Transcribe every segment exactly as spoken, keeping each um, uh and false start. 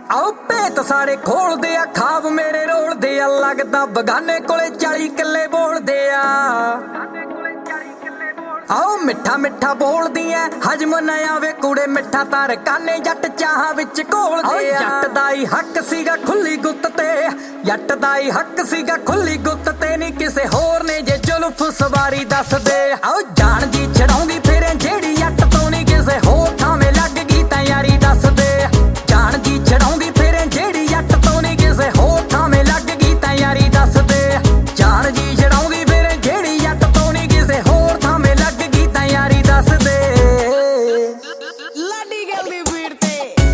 आओ भेत सारे खोलदे आ, खाब मेरे रोलदे आ, लगदा बगाने कोले चाली किल्ले बोलदे आ। आओ मिठा मिठा बोलदी ऐ हजम न आवे कुड़े मिठा तार काने जट चाह विच घोलदे आ। जट दा ही हक सीगा खुली गुत्त ते, जट दा ही हक सीगा खुली गुत्त ते, नी किसे होर ने जे जुल्फ सवारी दस दे। आओ जान जी छड़ाउंदी फिरे जेड़ी जट तो नी किसे होर थावें लग गई तां यारी दस दे। जान जी छड़ाउंदी फिरे जेड़ी जट तो नी किसे होर थावें लग गई तां यारी दस दे। जान जी छड़ाउंदी फिरे जेड़ी जट तो नी किसे होर थावें लग गई तां यारी दस दे। लाडी गल दी भीड़ ते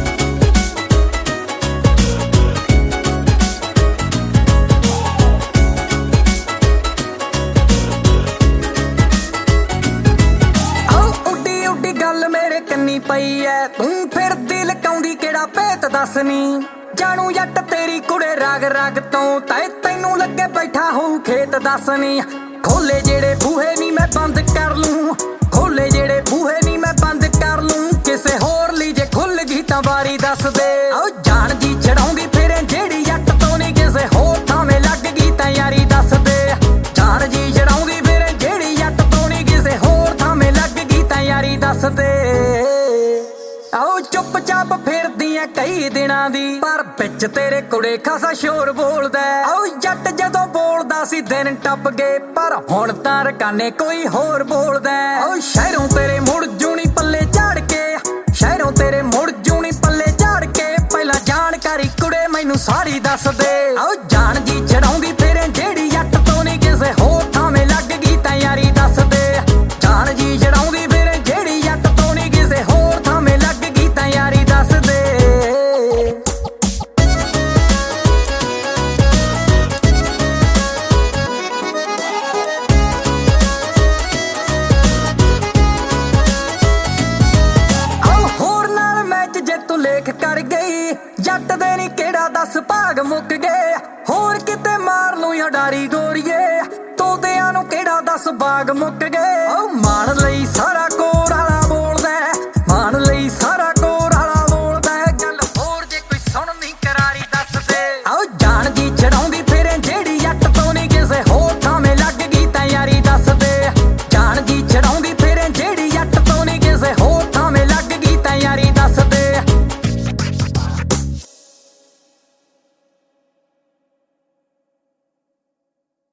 गल मेरे कन्नी पई ऐ, तू फिरदी लकाउंदी केड़ा भेत दस नी। जानू जट तेरी कुड़े राग राग तो तै तैनू लगे बैठा होऊ खेत दस नी। खोले जेड़े बूहे नी मैं बंद कर लूं, खोले जेड़े बूहे नी मैं बंद कर लूं, किसे होर ली जे खुल गई तां बारी दस दे। आओ जान जी छड़ाउंदी फिरे जेड़ी जट तो नी किसे होर थावें लग गई तां यारी दस दे। जान जी छड़ाउंदी फिरे जेड़ी जट तो नी किसे होर थावें लग गई तां यारी दस दे। आओ चुप चाप फिरदी ऐ कई दिनां दी, पर बिच तेरे कुड़े खासा शोर बोलदा। आओ जट जदों बोलदा सी दिन टप गए, पर हुण तां रकाने कोई होर बोलदा। आओ शहरों तेरे मुड़ जूनी पल्ले झाड़ के, शहरों तेरे मुड़ जूनी पल्ले झाड़ के, पहला जानकारी कुड़े मैनू सारी दस दे। आओ जान जी छड़ाउंदी फिरे जेड़ी जट तो नी किसे होर थावें लग गई तां यारी दस दे। जान जी छड़ाउंदी फिरे जेड़ी जट तो नी किसे होर थावें लग गई तां यारी दस दे। आओ होर नाल मैच जे तू लेख कर गई, जट दे नी केड़ा दस भाग मुक गए। होर किते मार लूं या डारी गोरीए, तोतियां नूं केड़ा दस बाग मुक गए। आओ मान लई सारा को